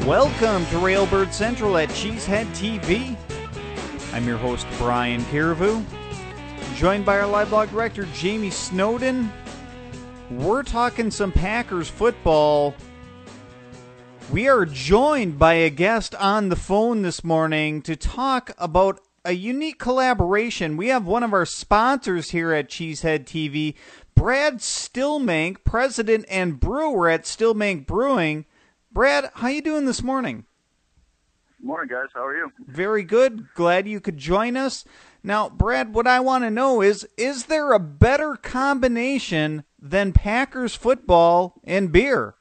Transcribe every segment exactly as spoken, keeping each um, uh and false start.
Welcome to Railbird Central at Cheesehead T V. I'm your host, Brian Carrevu, joined by our live blog director, Jamie Snowden. We're talking some Packers football. We are joined by a guest on the phone this morning to talk about a unique collaboration. We have one of our sponsors here at Cheesehead T V, Brad Stillmank, president and brewer at Stillmank Brewing. Brad, how you doing this morning? Morning, guys. How are you? Very good. Glad you could join us. Now, Brad, what I want to know is, is there a better combination than Packers football and beer?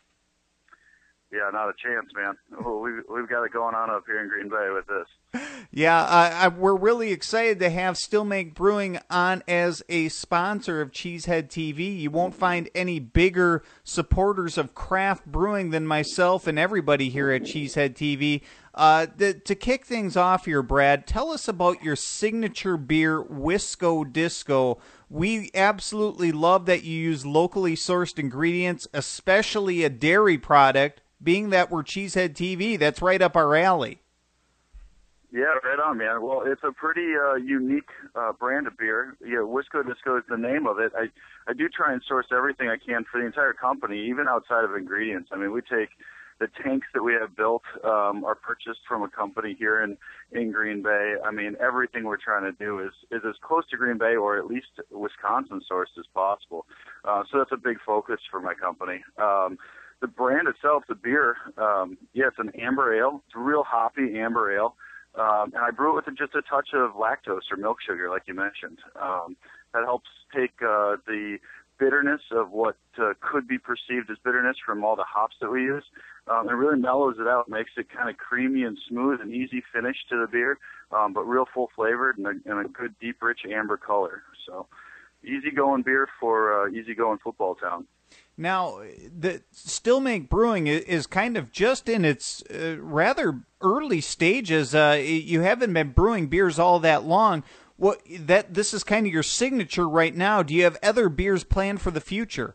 Yeah, not a chance, man. Oh, we've, we've got it going on up here in Green Bay with this. Yeah, uh, I, we're really excited to have Stillmank Brewing on as a sponsor of Cheesehead T V. You won't find any bigger supporters of craft brewing than myself and everybody here at Cheesehead T V. Uh, the, to kick things off here, Brad, tell us about your signature beer, Wisco Disco. We absolutely love that you use locally sourced ingredients, especially a dairy product. Being that we're Cheesehead T V, that's right up our alley. Yeah, right on, man. Well, it's a pretty uh, unique uh, brand of beer. Yeah, Wisco Disco is the name of it. I, I do try and source everything I can for the entire company, even outside of ingredients. I mean, we take the tanks that we have built um, are purchased from a company here in, in Green Bay. I mean, everything we're trying to do is, is as close to Green Bay or at least Wisconsin sourced as possible. Uh, so that's a big focus for my company. Um, the brand itself, the beer, um, yeah, it's an amber ale. It's a real hoppy amber ale. Um, and I brew it with just a touch of lactose or milk sugar, like you mentioned. Um, that helps take uh, the bitterness of what uh, could be perceived as bitterness from all the hops that we use. Um, and really mellows it out, makes it kind of creamy and smooth and easy finish to the beer, um, but real full flavored and a, and a good, deep, rich amber color. So easy-going beer for uh, easy-going football town. Now, the Stillmank Brewing is kind of just in its uh, rather early stages. Uh, you haven't been brewing beers all that long. What that this is kind of your signature right now. Do you have other beers planned for the future?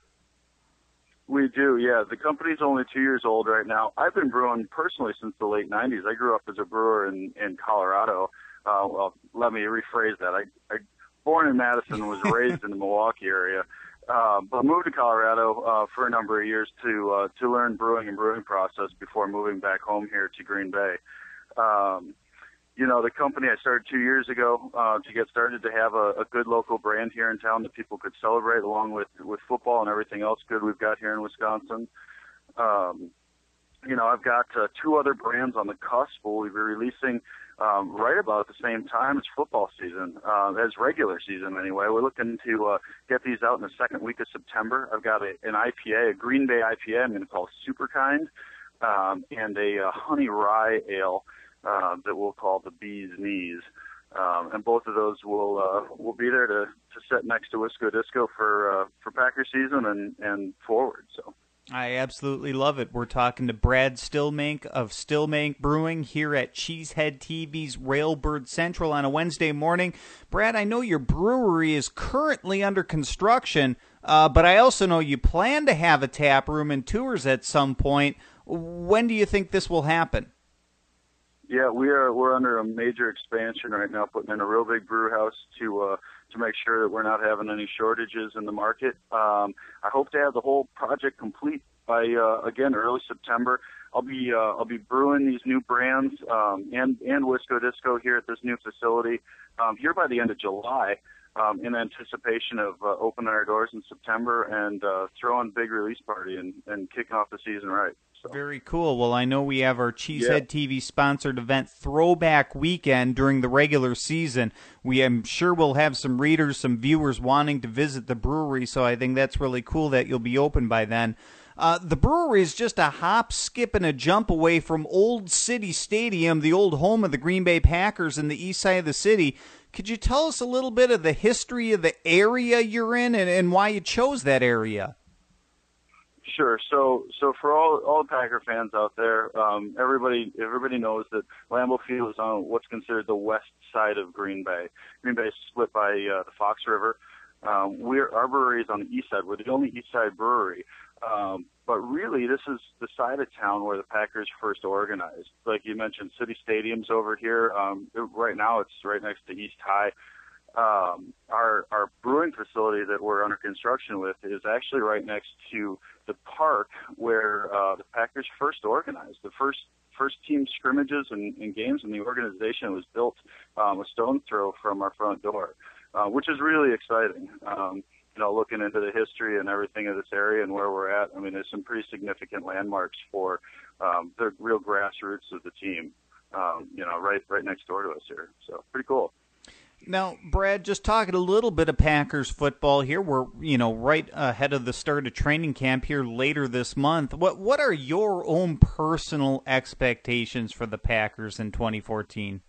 We do, yeah. The company's only two years old right now. I've been brewing personally since the late nineties. I grew up as a brewer in, in Colorado. Uh, well, let me rephrase that. I, I born in Madison, was raised in the Milwaukee area. Uh, but moved to Colorado uh, for a number of years to uh, to learn brewing and brewing process before moving back home here to Green Bay. Um, you know, the company I started two years ago uh, to get started to have a, a good local brand here in town that people could celebrate along with, with football and everything else good we've got here in Wisconsin. Um, you know, I've got uh, two other brands on the cusp. We'll be releasing um, right about the same time as football season, uh, as regular season anyway. We're looking to uh, get these out in the second week of September. I've got a, an I P A, a Green Bay I P A I'm going to call Super Kind, um, and a, a honey rye ale uh, that we'll call the Bee's Knees. Um, and both of those will uh, will be there to, to sit next to Wisco Disco for uh, for Packer season and, and forward. So. I absolutely love it. We're talking to Brad Stillmank of Stillmank Brewing here at Cheesehead T V's Railbird Central on a Wednesday morning. Brad, I know your brewery is currently under construction, uh, but I also know you plan to have a tap room and tours at some point. When do you think this will happen? Yeah, we are. We're under a major expansion right now, putting in a real big brew house to uh, to make sure that we're not having any shortages in the market. Um, I hope to have the whole project complete by uh, again early September. I'll be uh, I'll be brewing these new brands um, and and Wisco Disco here at this new facility um, here by the end of July. Um, in anticipation of uh, opening our doors in September and uh, throwing a big release party and, and kicking off the season right. So. Very cool. Well, I know we have our Cheesehead yeah. T V sponsored event Throwback Weekend during the regular season. We am sure we'll have some readers, some viewers wanting to visit the brewery, so I think that's really cool that you'll be open by then. Uh, the brewery is just a hop, skip, and a jump away from Old City Stadium, the old home of the Green Bay Packers in the east side of the city. Could you tell us a little bit of the history of the area you're in and, and why you chose that area? Sure. So, so for all all Packer fans out there, um, everybody everybody knows that Lambeau Field is on what's considered the west side of Green Bay. Green Bay is split by uh, the Fox River. Um, we're our brewery is on the east side. We're the only east side brewery. Um, but really, this is the side of town where the Packers first organized. Like you mentioned, City Stadium's over here. Um, it, right now, it's right next to East High. Um, our our brewing facility that we're under construction with is actually right next to the park where uh, the Packers first organized. The first first team scrimmages and, and games in the organization was built um, a stone's throw from our front door, uh, which is really exciting. Um, you know, looking into the history and everything of this area and where we're at, I mean, there's some pretty significant landmarks for um, the real grassroots of the team, um, you know, right right next door to us here. So pretty cool. Now, Brad, just talking a little bit of Packers football here. We're, you know, right ahead of the start of training camp here later this month. What what are your own personal expectations for the Packers in twenty fourteen?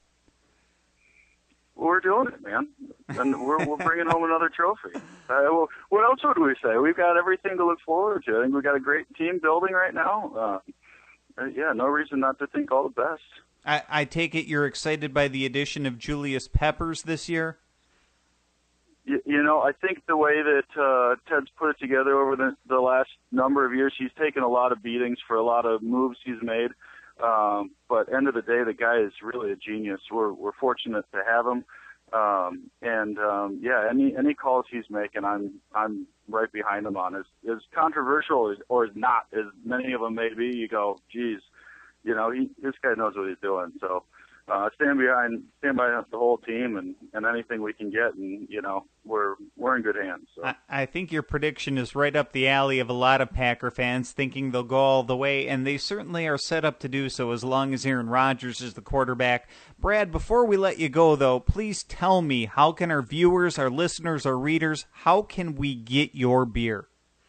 Well, we're doing it, man, and we're we're bringing home another trophy. Uh, well, what else would we say? We've got everything to look forward to. I think we've got a great team building right now. Uh, yeah, no reason not to think all the best. I, I take it you're excited by the addition of Julius Peppers this year? You, you know, I think the way that uh, Ted's put it together over the, the last number of years, he's taken a lot of beatings for a lot of moves he's made. Um, but end of the day, the guy is really a genius. We're we're fortunate to have him. Um, and um, yeah, any any calls he's making, I'm I'm right behind him on. As as controversial as, or as not as many of them may be, you go, geez. You know, he, this guy knows what he's doing. So uh, stand behind, stand by the whole team, and, and anything we can get, and you know, we're we're in good hands. So. I, I think your prediction is right up the alley of a lot of Packer fans, thinking they'll go all the way, and they certainly are set up to do so as long as Aaron Rodgers is the quarterback. Brad, before we let you go, though, please tell me, how can our viewers, our listeners, our readers, how can we get your beer?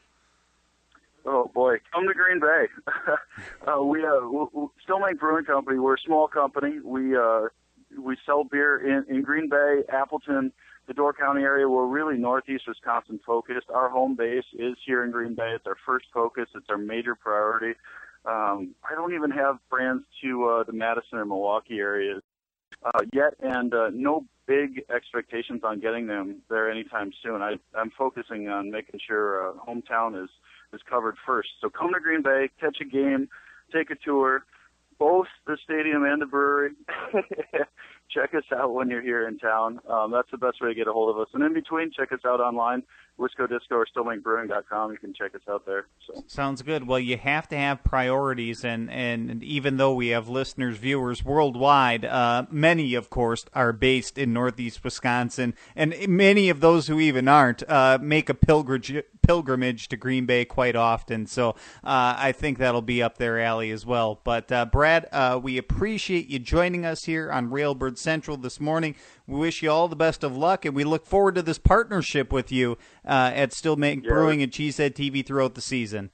Oh boy, come to Green Bay. uh, we uh, we, we still make brewing company. We're a small company. We uh, we sell beer in, in Green Bay, Appleton, the Door County area. We're really Northeast Wisconsin focused. Our home base is here in Green Bay. It's our first focus. It's our major priority. Um, I don't even have brands to uh, the Madison or Milwaukee areas uh, yet, and uh, no big expectations on getting them there anytime soon. I, I'm focusing on making sure uh, hometown is. is covered first. So come to Green Bay, catch a game, take a tour, both the stadium and the brewery. Check us out when you're here in town. Um, that's the best way to get a hold of us. And in between, check us out online, Wisco Disco or Stillbank Brewing dot com. You can check us out there. So. Sounds good. Well, you have to have priorities, and, and even though we have listeners, viewers worldwide, uh, many, of course, are based in Northeast Wisconsin, and many of those who even aren't uh, make a pilgrimage pilgrimage to Green Bay quite often. So uh, I think that'll be up their alley as well. But uh, Brad, uh, we appreciate you joining us here on Railbird Central this morning. We wish you all the best of luck, and we look forward to this partnership with you uh, at Stillbank yeah. Brewing and Cheesehead T V throughout the season.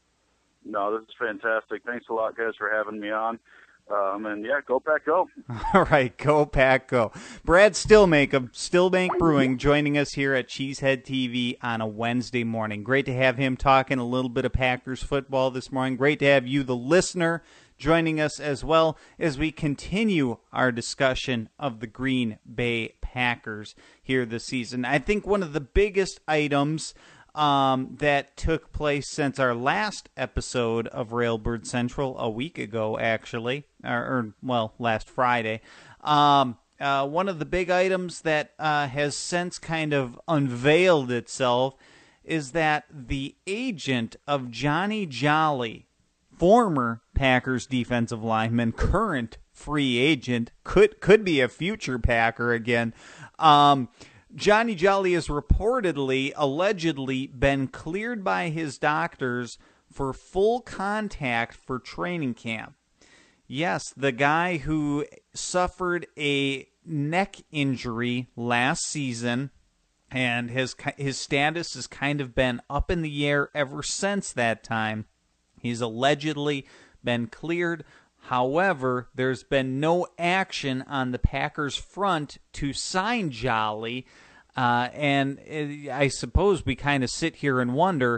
No, this is fantastic. Thanks a lot, guys, for having me on. Um, and, yeah, go Pack, go. All right, go Pack, go. Brad Stillbank of Stillbank Brewing joining us here at Cheesehead T V on a Wednesday morning. Great to have him talking a little bit of Packers football this morning. Great to have you, the listener, joining us as well as we continue our discussion of the Green Bay Packers here this season. I think one of the biggest items um, that took place since our last episode of Railbird Central a week ago, actually, or, or well, last Friday, um, uh, one of the big items that uh, has since kind of unveiled itself is that the agent of Johnny Jolly, former Packers defensive lineman, current free agent, could could be a future Packer again. Um, Johnny Jolly has reportedly, allegedly, been cleared by his doctors for full contact for training camp. Yes, the guy who suffered a neck injury last season, and his his status has kind of been up in the air ever since that time. He's allegedly been cleared. However, there's been no action on the Packers front to sign Jolly. Uh, and I suppose we kind of sit here and wonder,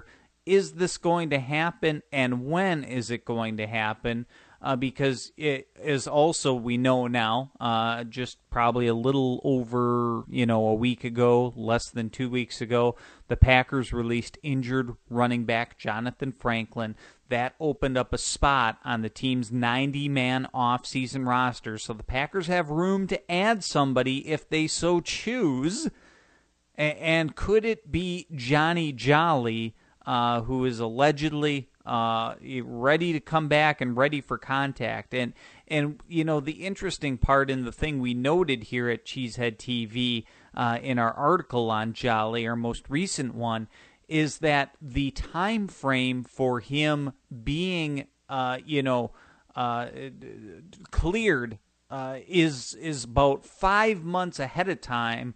is this going to happen, and when is it going to happen? Uh, because it is also, we know now, uh, just probably a little over, you know, a week ago, less than two weeks ago, the Packers released injured running back Jonathan Franklin. That opened up a spot on the team's ninety-man off-season roster. So the Packers have room to add somebody if they so choose. A- and could it be Johnny Jolly, uh, who is allegedly uh, ready to come back and ready for contact? And, and you know, the interesting part in the thing we noted here at Cheesehead T V uh, in our article on Jolly, our most recent one, is that the time frame for him being, uh, you know, uh, cleared uh, is is about five months ahead of time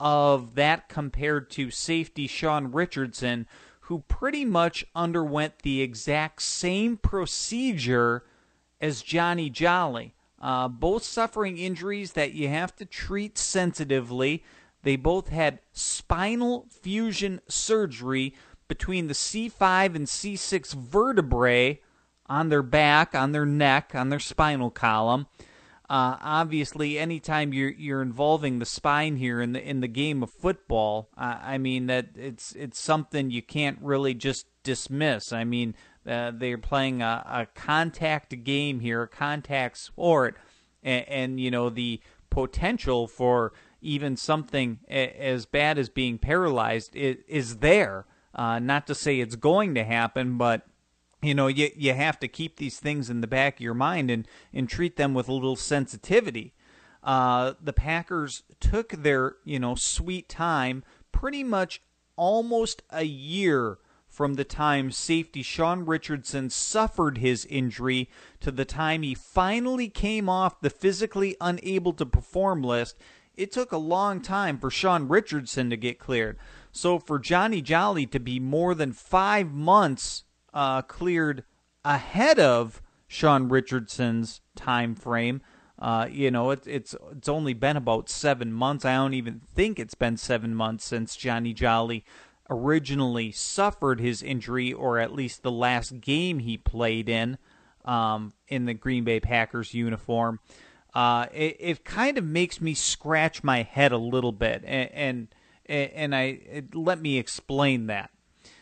of that compared to safety Sean Richardson, who pretty much underwent the exact same procedure as Johnny Jolly. Uh, both suffering injuries that you have to treat sensitively. They both had spinal fusion surgery between the C five and C six vertebrae on their back, on their neck, on their spinal column. Uh, obviously, anytime you're you're involving the spine here in the in the game of football, uh, I mean that it's it's something you can't really just dismiss. I mean, uh, they're playing a, a contact game here, a contact sport, and, and you know the potential for even something as bad as being paralyzed is there. Uh, not to say it's going to happen, but you know, you you have to keep these things in the back of your mind and, and treat them with a little sensitivity. Uh, the Packers took their, you know, sweet time, pretty much almost a year from the time safety Sean Richardson suffered his injury to the time he finally came off the physically unable to perform list. It took a long time for Sean Richardson to get cleared. So for Johnny Jolly to be more than five months uh, cleared ahead of Sean Richardson's time frame, uh, you know, it, it's it's only been about seven months. I don't even think it's been seven months since Johnny Jolly originally suffered his injury, or at least the last game he played in, um, in the Green Bay Packers uniform. Uh, it, it kind of makes me scratch my head a little bit, and and, and I it, let me explain that.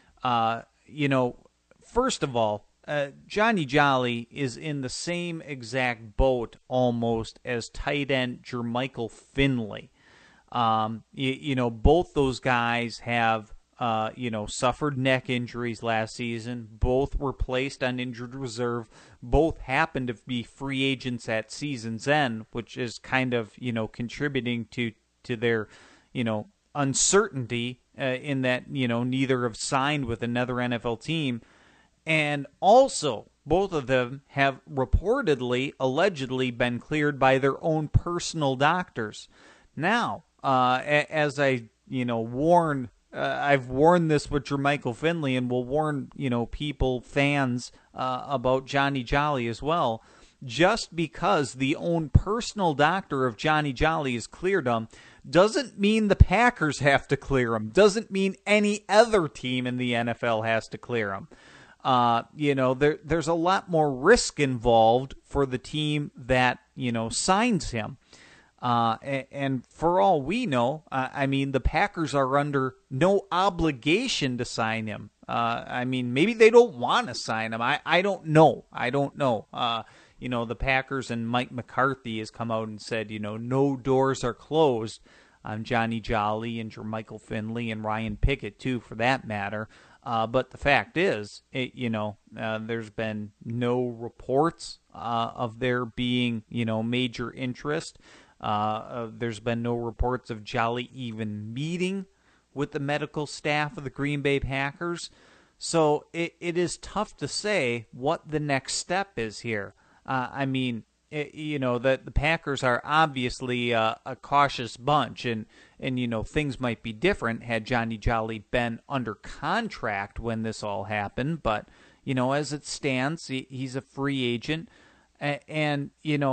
Uh, you know, first of all, uh, Johnny Jolly is in the same exact boat almost as tight end Jermichael Finley. Um, you, you know, both those guys have Uh, you know, suffered neck injuries last season. Both were placed on injured reserve. Both happened to be free agents at season's end, which is kind of, you know, contributing to, to their, you know, uncertainty uh, in that, you know, neither have signed with another N F L team. And also, both of them have reportedly, allegedly been cleared by their own personal doctors. Now, uh, as I, you know, warned Uh, I've warned this with Jermichael Finley, and will warn, you know, people, fans, uh, about Johnny Jolly as well. Just because the own personal doctor of Johnny Jolly has cleared him doesn't mean the Packers have to clear him. Doesn't mean any other team in the N F L has to clear him. Uh, you know, there there's a lot more risk involved for the team that, you know, signs him. Uh, and, and for all we know, uh, I mean, the Packers are under no obligation to sign him. Uh, I mean, maybe they don't want to sign him. I, I don't know. I don't know. Uh, you know, the Packers and Mike McCarthy has come out and said, you know, no doors are closed on Johnny Jolly and Jermichael Finley and Ryan Pickett, too, for that matter. Uh, but the fact is, it, you know, uh, there's been no reports uh, of there being, you know, major interest. Uh, uh, there's been no reports of Jolly even meeting with the medical staff of the Green Bay Packers. So it, it is tough to say what the next step is here. Uh, I mean, it, you know, the, the Packers are obviously uh, a cautious bunch, and, and, you know, things might be different had Johnny Jolly been under contract when this all happened. But, you know, as it stands, he, he's a free agent, and, and you know,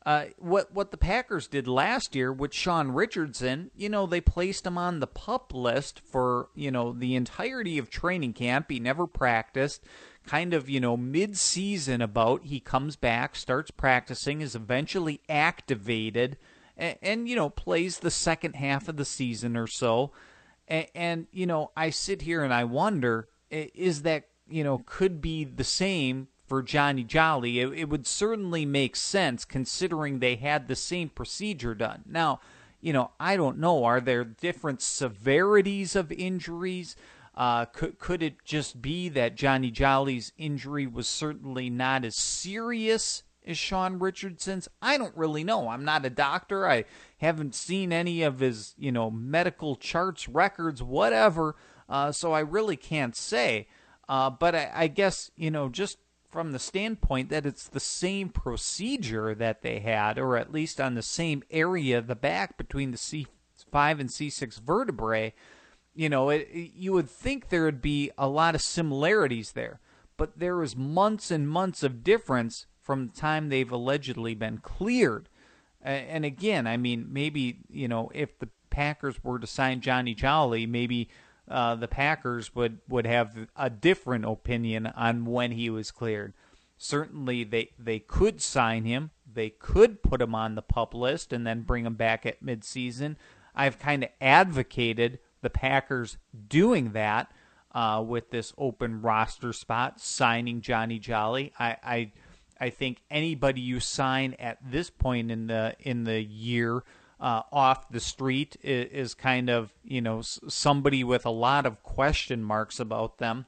Uh, what what the Packers did last year with Sean Richardson, you know, they placed him on the PUP list for, you know, the entirety of training camp. He never practiced. Kind of, you know, mid-season about, he comes back, starts practicing, is eventually activated, and, and you know, plays the second half of the season or so. And, and, you know, I sit here and I wonder, is that, you know, could be the same for Johnny Jolly? It, it would certainly make sense considering they had the same procedure done. Now, you know, I don't know. Are there different severities of injuries? Uh, could could it just be that Johnny Jolly's injury was certainly not as serious as Sean Richardson's? I don't really know. I'm not a doctor. I haven't seen any of his, you know, medical charts, records, whatever. Uh, so I really can't say. Uh, but I, I guess, you know, just from the standpoint that it's the same procedure that they had, or at least on the same area of the back between the C five and C six vertebrae, you know, it, you would think there would be a lot of similarities there. But there is months and months of difference from the time they've allegedly been cleared. And again, I mean, maybe, you know, if the Packers were to sign Johnny Jolly, maybe Uh, the Packers would, would have a different opinion on when he was cleared. Certainly, they, they could sign him. They could put him on the PUP list and then bring him back at midseason. I've kind of advocated the Packers doing that uh, with this open roster spot, signing Johnny Jolly. I, I I think anybody you sign at this point in the in the year Uh, off the street is, is kind of, you know, somebody with a lot of question marks about them.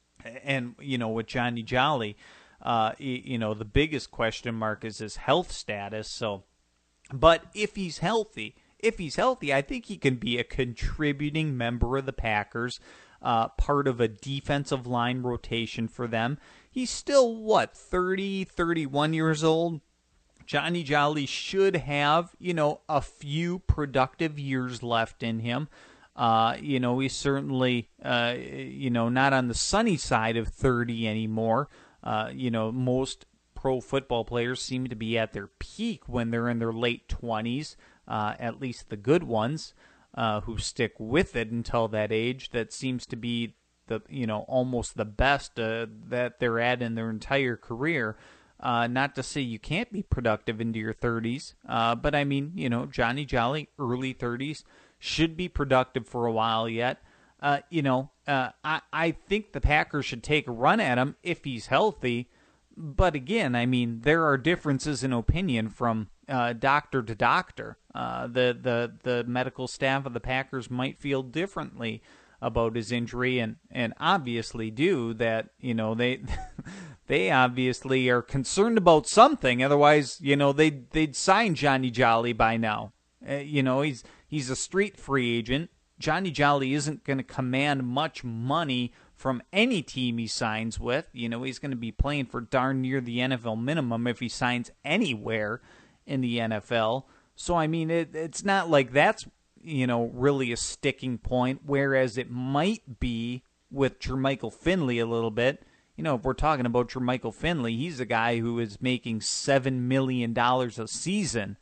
And, you know, with Johnny Jolly, uh, you know, the biggest question mark is his health status. So, but if he's healthy, if he's healthy, I think he can be a contributing member of the Packers, uh, part of a defensive line rotation for them. He's still, what, thirty, thirty-one years old? Johnny Jolly should have, you know, a few productive years left in him. Uh, you know, he's certainly, uh, you know, not on the sunny side of thirty anymore. Uh, you know, most pro football players seem to be at their peak when they're in their late twenties, uh, at least the good ones uh, who stick with it until that age. That seems to be the, you know, almost the best uh, that they're at in their entire career. Uh, not to say you can't be productive into your thirties, uh, but I mean, you know, Johnny Jolly, early thirties, should be productive for a while yet. Uh, you know, uh, I, I think the Packers should take a run at him if he's healthy. But again, I mean, there are differences in opinion from uh, doctor to doctor. Uh, the, the, the medical staff of the Packers might feel differently about his injury, and, and obviously do that, you know, they they obviously are concerned about something. Otherwise, you know, they'd, they'd sign Johnny Jolly by now. Uh, you know, he's he's a street free agent. Johnny Jolly isn't going to command much money from any team he signs with. You know, he's going to be playing for darn near the N F L minimum if he signs anywhere in the N F L. So, I mean, it, it's not like that's, you know, really a sticking point, whereas it might be with Jermichael Finley a little bit. You know, if we're talking about Jermichael Finley, he's a guy who is making seven million dollars a season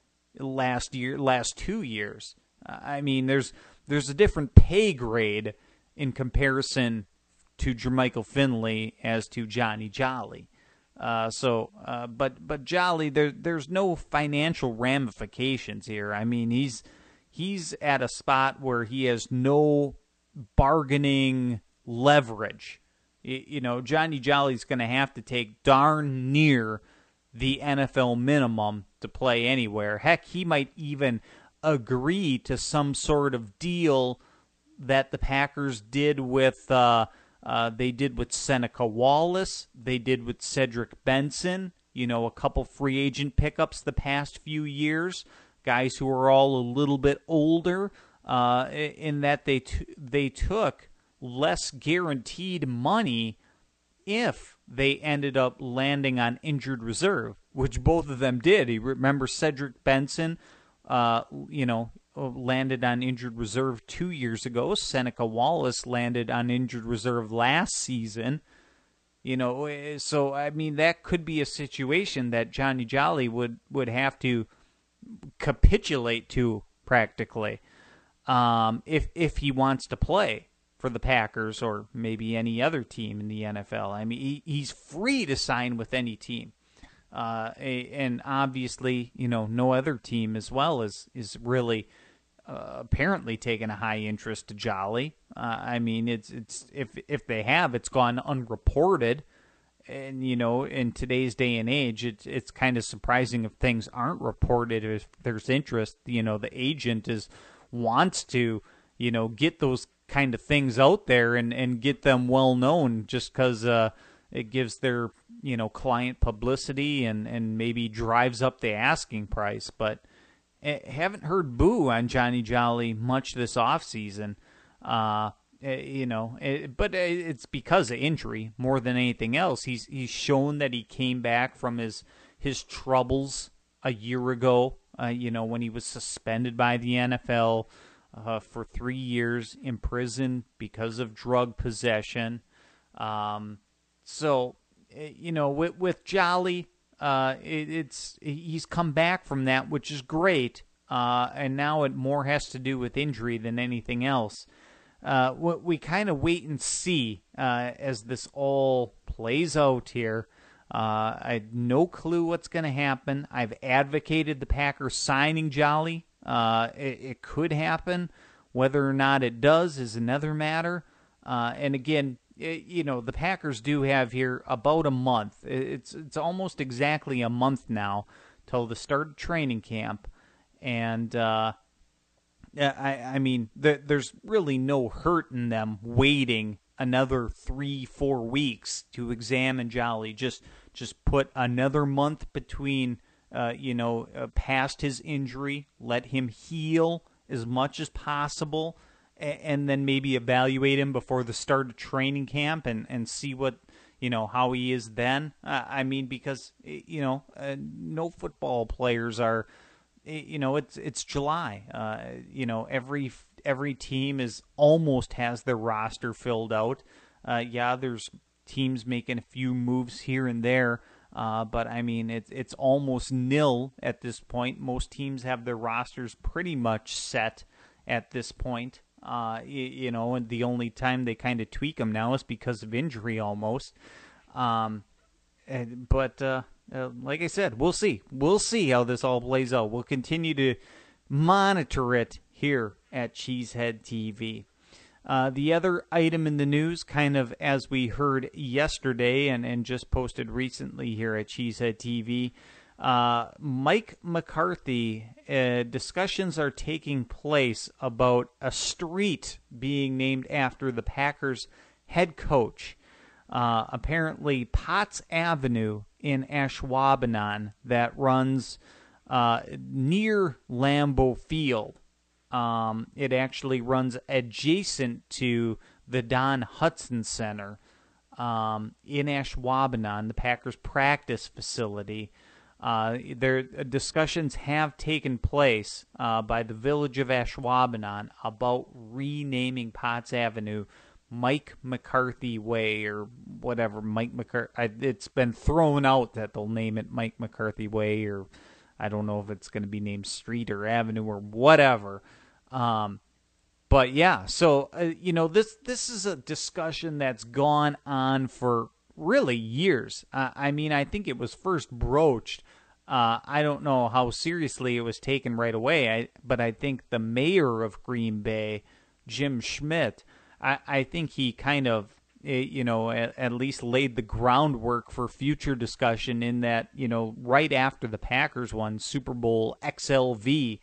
last year, last two years. I mean, there's there's a different pay grade in comparison to Jermichael Finley as to Johnny Jolly. Uh, so, uh, but but Jolly, there there's no financial ramifications here. I mean, he's He's at a spot where he has no bargaining leverage. You know, Johnny Jolly's going to have to take darn near the N F L minimum to play anywhere. Heck, he might even agree to some sort of deal that the Packers did with, uh, uh, they did with Seneca Wallace. They did with Cedric Benson. You know, a couple free agent pickups the past few years. Guys who are all a little bit older, uh, in that they t- they took less guaranteed money if they ended up landing on injured reserve, which both of them did. You remember Cedric Benson, uh, you know, landed on injured reserve two years ago. Seneca Wallace landed on injured reserve last season. You know, so, I mean, that could be a situation that Johnny Jolly would, would have to capitulate to, practically, um, if if he wants to play for the Packers or maybe any other team in the N F L. I mean, he, he's free to sign with any team. Uh, and obviously, you know, no other team as well is, is really uh, apparently taking a high interest to Jolly. Uh, I mean, it's it's if if they have, it's gone unreported. And, you know, in today's day and age, it's it's kind of surprising if things aren't reported. If there's interest, you know, the agent is wants to, you know, get those kind of things out there and, and get them well known, just because uh, it gives their, you know, client publicity and, and maybe drives up the asking price. But I haven't heard boo on Johnny Jolly much this offseason. Uh You know, but it's because of injury more than anything else. He's he's shown that he came back from his his troubles a year ago. Uh, you know, when he was suspended by the N F L uh, for three years in prison because of drug possession. Um, so, you know, with with Jolly, uh, it, it's he's come back from that, which is great. Uh, and now it more has to do with injury than anything else. Uh, we kind of wait and see uh, as this all plays out here. Uh, I have no clue what's going to happen. I've advocated the Packers signing Jolly. Uh, it, it could happen. Whether or not it does is another matter. Uh, and again, it, you know, the Packers do have here about a month. It's it's almost exactly a month now till the start of training camp, and. Uh, I, I mean, the, there's really no hurt in them waiting another three, four weeks to examine Jolly. Just, just put another month between, uh, you know, uh, past his injury. Let him heal as much as possible, and, and then maybe evaluate him before the start of training camp and, and see what, you know, how he is then. Uh, I mean, because, you know, uh, no football players are. You know, it's it's July. Uh, you know, every every team is almost has their roster filled out. Uh, yeah, there's teams making a few moves here and there, uh, but I mean, it's it's almost nil at this point. Most teams have their rosters pretty much set at this point. Uh, you, you know, and the only time they kind of tweak them now is because of injury, almost. Um, and, but. Uh, Uh, like I said, we'll see. We'll see how this all plays out. We'll continue to monitor it here at Cheesehead T V. Uh, the other item in the news, kind of as we heard yesterday and, and just posted recently here at Cheesehead T V, uh, Mike McCarthy, uh, discussions are taking place about a street being named after the Packers head coach. Uh, apparently, Potts Avenue in Ashwaubenon that runs uh, near Lambeau Field. Um, it actually runs adjacent to the Don Hutson Center um, in Ashwaubenon, the Packers practice facility. Uh, there discussions have taken place uh, by the village of Ashwaubenon about renaming Potts Avenue Mike McCarthy Way or whatever. Mike McCarthy. It's been thrown out that they'll name it Mike McCarthy Way, or I don't know if it's going to be named Street or Avenue or whatever. Um, but yeah, so uh, you know this this is a discussion that's gone on for really years. Uh, I mean, I think it was first broached. Uh, I don't know how seriously it was taken right away, I, but I think the mayor of Green Bay, Jim Schmidt, I, I think he kind of, you know, at, at least laid the groundwork for future discussion in that, you know, right after the Packers won Super Bowl X L V,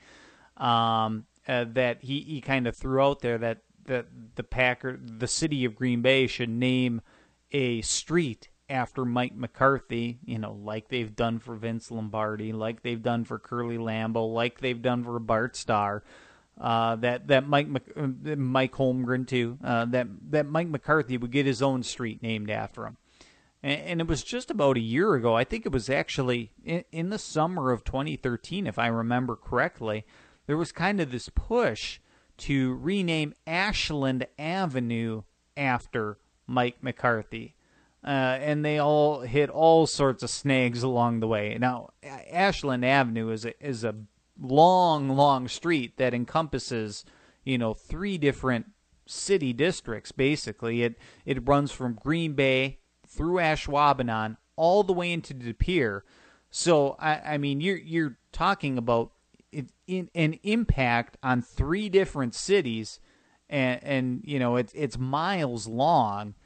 um, uh, that he, he kind of threw out there that, that the Packer, the city of Green Bay should name a street after Mike McCarthy, you know, like they've done for Vince Lombardi, like they've done for Curly Lambeau, like they've done for Bart Starr. Uh, that that Mike uh, Mike Holmgren too. Uh, that that Mike McCarthy would get his own street named after him, and, and it was just about a year ago. I think it was actually in, in the summer of twenty thirteen, if I remember correctly. There was kind of this push to rename Ashland Avenue after Mike McCarthy. Uh, and they all hit all sorts of snags along the way. Now, Ashland Avenue is a, is a long, long street that encompasses, you know, three different city districts, basically. It it runs from Green Bay through Ashwaubenon all the way into De Pere. So, I, I mean, you're, you're talking about it, in, an impact on three different cities, and, and you know, it, it's miles long.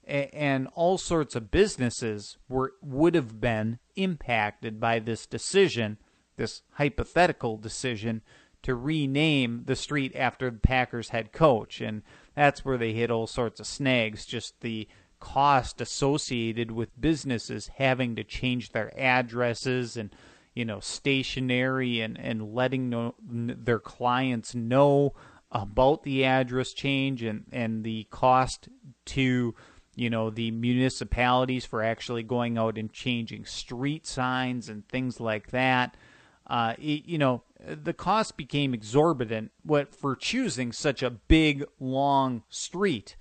And all sorts of businesses were would have been impacted by this decision, this hypothetical decision, to rename the street after the Packers head coach. And that's where they hit all sorts of snags, just the cost associated with businesses having to change their addresses and, you know, stationery and, and letting know, their clients know about the address change and, and the cost to, you know, the municipalities for actually going out and changing street signs and things like that. Uh, it, you know, the cost became exorbitant what for choosing such a big, long street.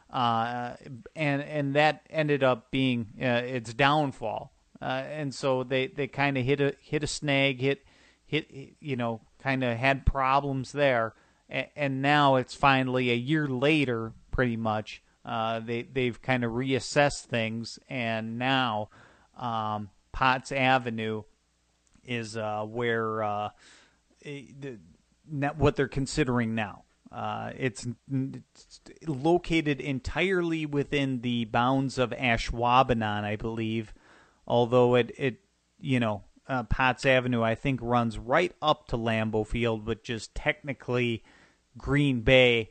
Uh, and and that ended up being uh, its downfall. Uh, and so they, they kind of hit a hit a snag, hit, hit you know, kind of had problems there. And, and now it's finally a year later, pretty much, Uh, they, they've kind of reassessed things, and now um, Potts Avenue is uh, where uh, the, what they're considering now. Uh, it's, it's located entirely within the bounds of Ashwaubenon, I believe, although it, it you know, uh, Potts Avenue, I think, runs right up to Lambeau Field, but just technically Green Bay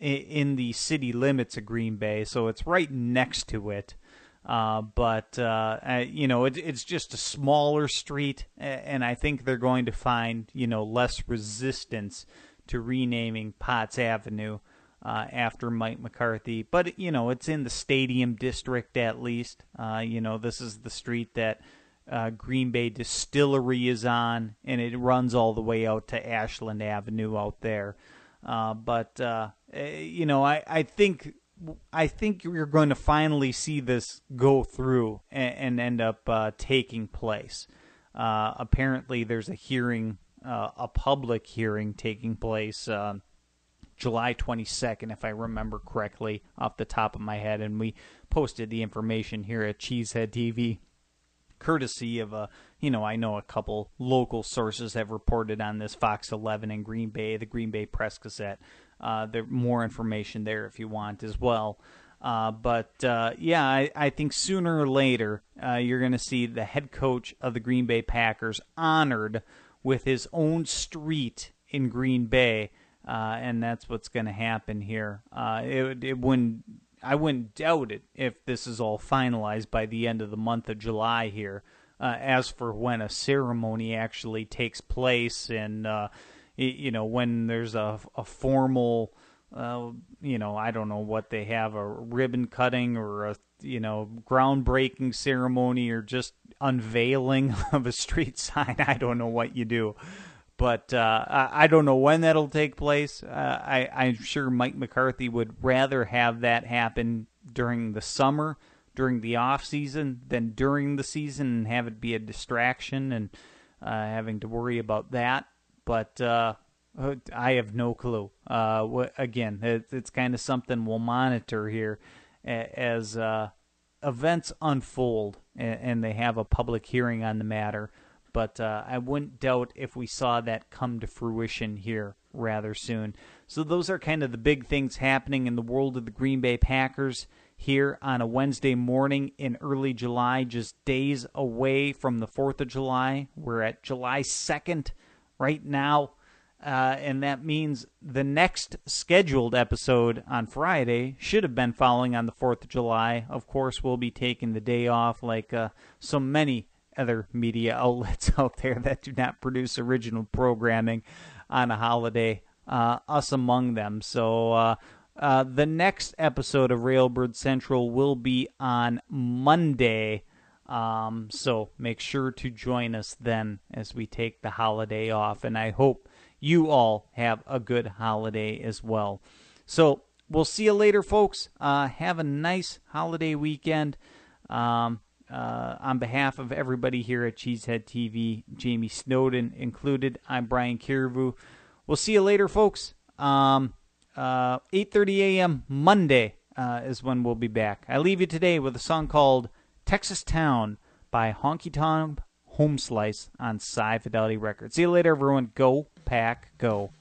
in the city limits of Green Bay, so it's right next to it. Uh, but, uh, uh, you know, it, it's just a smaller street, and I think they're going to find, you know, less resistance to renaming Potts Avenue uh, after Mike McCarthy. But, you know, it's in the Stadium District at least. Uh, you know, this is the street that uh, Green Bay Distillery is on, and it runs all the way out to Ashland Avenue out there. Uh, but, uh, you know, I, I think I think you're going to finally see this go through and, and end up uh, taking place. Uh, apparently, there's a hearing, uh, a public hearing taking place uh, July twenty-second, if I remember correctly, off the top of my head. And we posted the information here at Cheesehead T V. Courtesy of a, you know, I know a couple local sources have reported on this, Fox eleven in Green Bay, the Green Bay Press Gazette. Uh, there's more information there if you want as well. Uh, but, uh, yeah, I, I think sooner or later uh, you're going to see the head coach of the Green Bay Packers honored with his own street in Green Bay, uh, and that's what's going to happen here. Uh, it, it wouldn't... I wouldn't doubt it if this is all finalized by the end of the month of July here. Uh, as for when a ceremony actually takes place and, uh, you know, when there's a, a formal, uh, you know, I don't know what they have, a ribbon cutting or a, you know, groundbreaking ceremony or just unveiling of a street sign. I don't know what you do. But uh, I don't know when that'll take place. Uh, I, I'm sure Mike McCarthy would rather have that happen during the summer, during the off season, than during the season and have it be a distraction and uh, having to worry about that. But uh, I have no clue. Uh, again, it, it's kind of something we'll monitor here as uh, events unfold and, and they have a public hearing on the matter. But uh, I wouldn't doubt if we saw that come to fruition here rather soon. So those are kind of the big things happening in the world of the Green Bay Packers here on a Wednesday morning in early July, just days away from the fourth of July. We're at July second right now, uh, and that means the next scheduled episode on Friday should have been following on the fourth of July. Of course, we'll be taking the day off like uh, so many other media outlets out there that do not produce original programming on a holiday, uh, us among them. So uh, uh, the next episode of Railbird Central will be on Monday, um, so make sure to join us then as we take the holiday off, and I hope you all have a good holiday as well. So we'll see you later, folks. Uh, have a nice holiday weekend. Um, uh, on behalf of everybody here at Cheesehead T V, Jamie Snowden included, I'm Brian Kiravu. We'll see you later, folks. Um, uh, eight thirty a.m. Monday uh, is when we'll be back. I leave you today with a song called Texas Town by Honky Tonk Home Slice on Sci Fidelity Records. See you later, everyone. Go Pack Go.